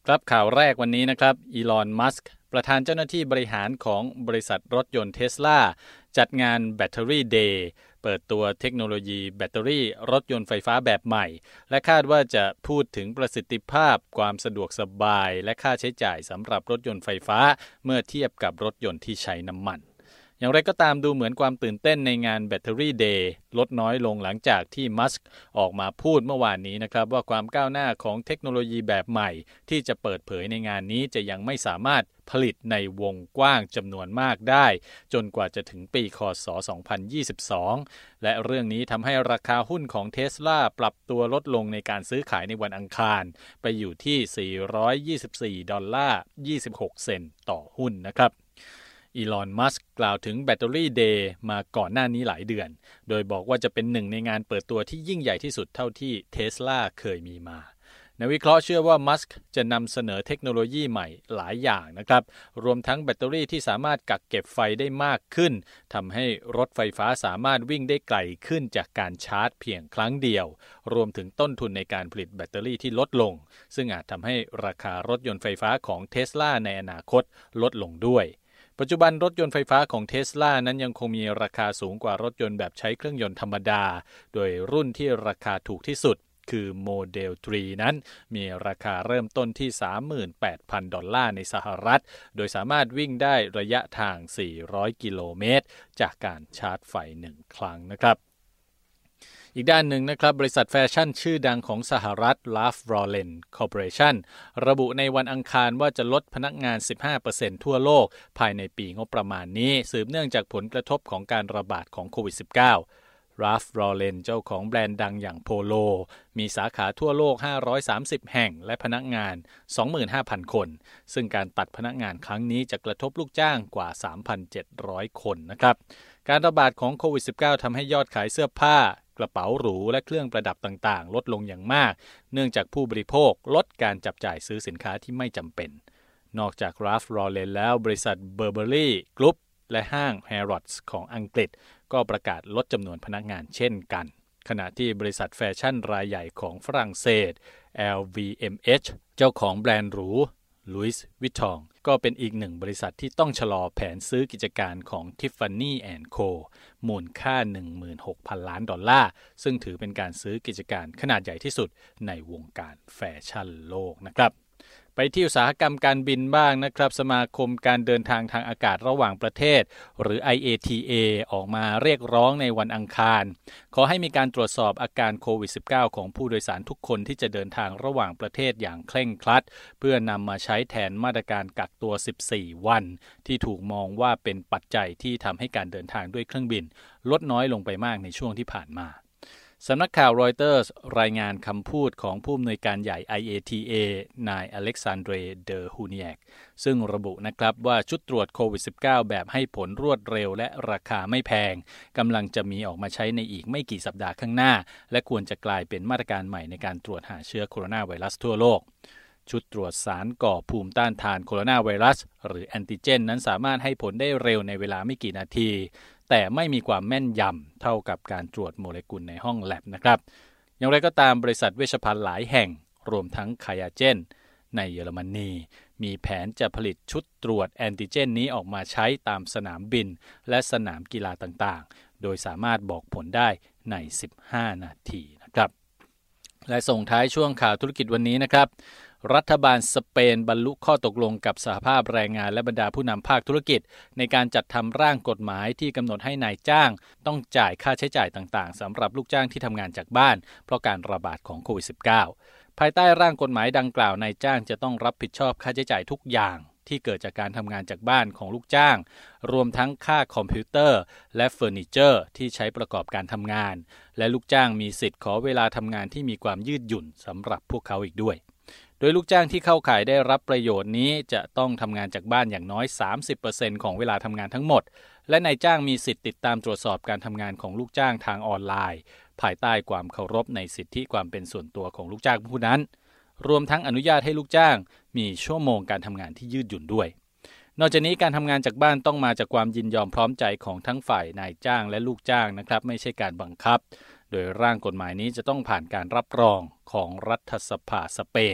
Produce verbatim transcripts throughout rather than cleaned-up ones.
ครับข่าวแรกวันนี้นะครับอีลอน มัสก์ประธานเจ้าหน้าที่บริหารของบริษัทรถยนต์ Tesla จัดงานแบตเตอรี่เดย์เปิดตัวเทคโนโลยีแบตเตอรี่รถยนต์ไฟฟ้าแบบใหม่และคาดว่าจะพูดถึงประสิทธิภาพความสะดวกสบายและค่าใช้จ่ายสำหรับรถยนต์ไฟฟ้าเมื่อเทียบกับรถยนต์ที่ใช้น้ำมันอย่างไรก็ตามดูเหมือนความตื่นเต้นในงานแบตเตอรี่เดย์ลดน้อยลงหลังจากที่มัสก์ออกมาพูดเมื่อวานนี้นะครับว่าความก้าวหน้าของเทคโนโลยีแบบใหม่ที่จะเปิดเผยในงานนี้จะยังไม่สามารถผลิตในวงกว้างจำนวนมากได้จนกว่าจะถึงปีค.ศ. สองพันยี่สิบสองและเรื่องนี้ทำให้ราคาหุ้นของ Tesla ปรับตัวลดลงในการซื้อขายในวันอังคารไปอยู่ที่สี่ร้อยยี่สิบสี่ดอลลาร์ยี่สิบหกเซนต์ต่อหุ้นนะครับอีลอน มัสก์กล่าวถึงแบตเตอรี่เดย์มาก่อนหน้านี้หลายเดือนโดยบอกว่าจะเป็นหนึ่งในงานเปิดตัวที่ยิ่งใหญ่ที่สุดเท่าที่ Tesla เคยมีมานักวิเคราะห์เชื่อว่ามัสก์จะนำเสนอเทคโนโลยีใหม่หลายอย่างนะครับรวมทั้งแบตเตอรี่ที่สามารถกักเก็บไฟได้มากขึ้นทำให้รถไฟฟ้าสามารถวิ่งได้ไกลขึ้นจากการชาร์จเพียงครั้งเดียวรวมถึงต้นทุนในการผลิตแบตเตอรี่ที่ลดลงซึ่งอาจทำให้ราคารถยนต์ไฟฟ้าของ Tesla ในอนาคตลดลงด้วยปัจจุบันรถยนต์ไฟฟ้าของ Tesla นั้นยังคงมีราคาสูงกว่ารถยนต์แบบใช้เครื่องยนต์ธรรมดาโดยรุ่นที่ราคาถูกที่สุดคือโมเดลสามนั้นมีราคาเริ่มต้นที่ สามหมื่นแปดพัน ดอลลาร์ในสหรัฐโดยสามารถวิ่งได้ระยะทาง สี่ร้อย กิโลเมตรจากการชาร์จไฟหนึ่งครั้งนะครับอีกด้านหนึ่งนะครับบริษัทแฟชั่นชื่อดังของสหรัฐ Ralph Lauren Corporation ระบุในวันอังคารว่าจะลดพนักงาน สิบห้าเปอร์เซ็นต์ ทั่วโลกภายในปีงบประมาณนี้สืบเนื่องจากผลกระทบของการระบาดของโควิด สิบเก้าRalph Lauren เจ้าของแบรนด์ดังอย่างโพโลมีสาขาทั่วโลกห้าร้อยสามสิบแห่งและพนักงาน สองหมื่นห้าพัน คนซึ่งการตัดพนักงานครั้งนี้จะกระทบลูกจ้างกว่า สามพันเจ็ดร้อย คนนะครับการระบาดของโควิด สิบเก้า ทำให้ยอดขายเสื้อผ้ากระเป๋าหรูและเครื่องประดับต่างๆลดลงอย่างมากเนื่องจากผู้บริโภคลดการจับจ่ายซื้อสินค้าที่ไม่จำเป็นนอกจาก Ralph Lauren แล้วบริษัท Burberry Group และห้าง Harrods ของอังกฤษก็ประกาศลดจำนวนพนักงานเช่นกันขณะที่บริษัทแฟชั่นรายใหญ่ของฝรั่งเศส แอล วี เอ็ม เอช เจ้าของแบรนด์หรู Louis Vuitton ก็เป็นอีกหนึ่งบริษัทที่ต้องชะลอแผนซื้อกิจการของ Tiffany แอนด์ Co มูลค่า หนึ่งหมื่นหกพัน ล้านดอลลาร์ซึ่งถือเป็นการซื้อกิจการขนาดใหญ่ที่สุดในวงการแฟชั่นโลกนะครับไปที่อุตสาหกรรมการบินบ้างนะครับสมาคมการเดินทางทางอากาศระหว่างประเทศหรือ ไอ เอ ที เอ ออกมาเรียกร้องในวันอังคารขอให้มีการตรวจสอบอาการโควิด สิบเก้า ของผู้โดยสารทุกคนที่จะเดินทางระหว่างประเทศอย่างเคร่งครัดเพื่อนำมาใช้แทนมาตรการกักตัวสิบสี่วันที่ถูกมองว่าเป็นปัจจัยที่ทำให้การเดินทางด้วยเครื่องบินลดน้อยลงไปมากในช่วงที่ผ่านมาสำนักข่าวรอยเตอร์สรายงานคำพูดของผู้อำนวยการใหญ่ ไอ เอ ที เอ นายอเล็กซานเดร เดอฮูเนียกซึ่งระบุนะครับว่าชุดตรวจโควิด สิบเก้า แบบให้ผลรวดเร็วและราคาไม่แพงกำลังจะมีออกมาใช้ในอีกไม่กี่สัปดาห์ข้างหน้าและควรจะกลายเป็นมาตรการใหม่ในการตรวจหาเชื้อโคโรนาไวรัสทั่วโลกชุดตรวจสารก่อภูมิต้านทานโคโรนาไวรัสหรือแอนติเจนนั้นสามารถให้ผลได้เร็วในเวลาไม่กี่นาทีแต่ไม่มีความแม่นยำเท่ากับการตรวจโมเลกุลในห้องแลบนะครับอย่างไรก็ตามบริษัทเวชภัณฑ์หลายแห่งรวมทั้งไคอาเจนในเยอรมนีมีแผนจะผลิตชุดตรวจแอนติเจนนี้ออกมาใช้ตามสนามบินและสนามกีฬาต่างๆโดยสามารถบอกผลได้ในสิบห้านาทีนะครับและส่งท้ายช่วงข่าวธุรกิจวันนี้นะครับรัฐบาลสเปนบรรลุข้อตกลงกับสหภาพแรงงานและบรรดาผู้นำภาคธุรกิจในการจัดทำร่างกฎหมายที่กำหนดให้นายจ้างต้องจ่ายค่าใช้จ่ายต่างๆสำหรับลูกจ้างที่ทำงานจากบ้านเพราะการระบาดของโควิด สิบเก้า ภายใต้ร่างกฎหมายดังกล่าวนายจ้างจะต้องรับผิดชอบค่าใช้จ่ายทุกอย่างที่เกิดจากการทำงานจากบ้านของลูกจ้างรวมทั้งค่าคอมพิวเตอร์และเฟอร์นิเจอร์ที่ใช้ประกอบการทำงานและลูกจ้างมีสิทธิ์ขอเวลาทำงานที่มีความยืดหยุ่นสำหรับพวกเขาอีกด้วยโดยลูกจ้างที่เข้าข่ายได้รับประโยชน์นี้จะต้องทำงานจากบ้านอย่างน้อย สามสิบเปอร์เซ็นต์ ของเวลาทำงานทั้งหมดและนายจ้างมีสิทธิ์ติดตามตรวจสอบการทำงานของลูกจ้างทางออนไลน์ภายใต้ความเคารพในสิทธิความเป็นส่วนตัวของลูกจ้างผู้นั้นรวมทั้งอนุญาตให้ลูกจ้างมีชั่วโมงการทำงานที่ยืดหยุ่นด้วยนอกจากนี้การทำงานจากบ้านต้องมาจากความยินยอมพร้อมใจของทั้งฝ่ายนายจ้างและลูกจ้างนะครับไม่ใช่การบังคับโดยร่างกฎหมายนี้จะต้องผ่านการรับรองของรัฐสภาสเปน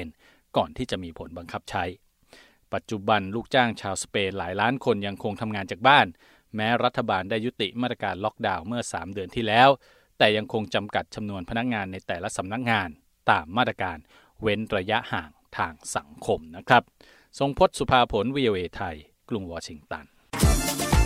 ก่อนที่จะมีผลบังคับใช้ปัจจุบันลูกจ้างชาวสเปนหลายล้านคนยังคงทำงานจากบ้านแม้รัฐบาลได้ยุติมาตรการล็อกดาวน์เมื่อสามเดือนที่แล้วแต่ยังคงจำกัดจำนวนพนักงานในแต่ละสำนักงานตามมาตรการเว้นระยะห่างทางสังคมนะครับทรงพจน์ สุภาผล วี โอ เอ ไทยกรุงวอชิงตัน